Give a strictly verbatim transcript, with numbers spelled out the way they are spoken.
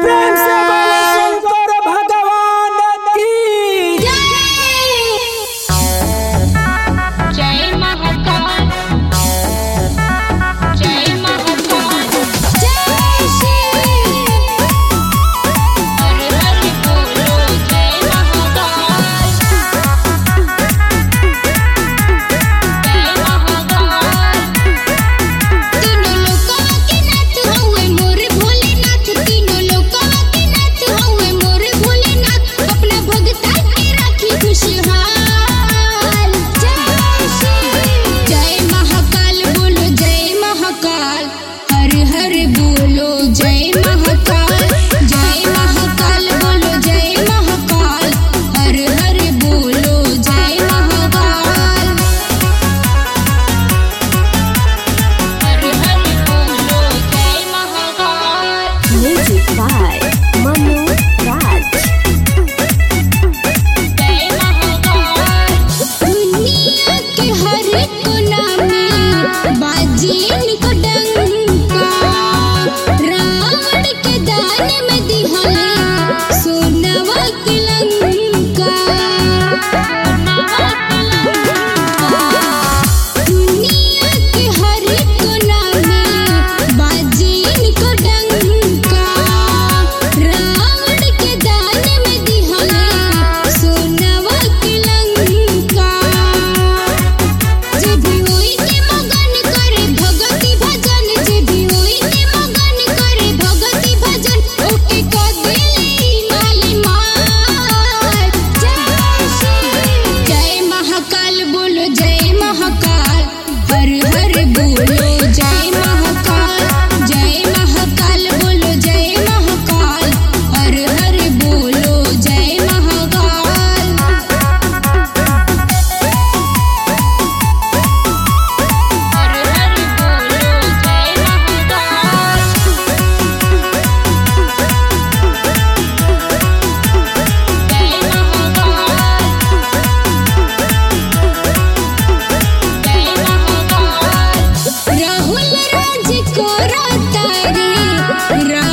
प्रेम से बोलो शंकर भगवान की जय महाकाल जय महाकाल जय श्री हर हर बोलो जय महाकाल जय महाकाल तीनों लोकों के नाथ हउए मोर भोलेनाथ तीनों लोकों के नाथ हउए मोर भोलेनाथ अपना भगता के राखी खुशहाल जय श्री जय महाकाल बोलो जय महाकाल हर हर बोलो जय महाकाल जय महाकाल बोलो जय महाकाल हर हर बोलो जय महाकाल हर हर बोलो जय Mahakal Music by Manu Raj. जय महाकाल दुनिया के हर कोना में बाजे इनको डंका रावण के दान में दिहले सोनवा की लंका सोनवा की लंका दुनिया के हर कोना में बाजे इनको डंका रावण के दान में दिहले सोनवा की लंका जे भी होई के मगन करे भगति भजन जे भी होई के मगन करे भगति भजन ओके क देले माली माल जय श्री जय महाकाल बोलो जय महाकाल हर हर बोलो जय महाकाल जय महाकाल बोलो जय महाकाल हर हर बोलो जय महाकाल हर हर बोलो जय महाकाल जय महाकाल जय महाकाल राहुल राज को रातारे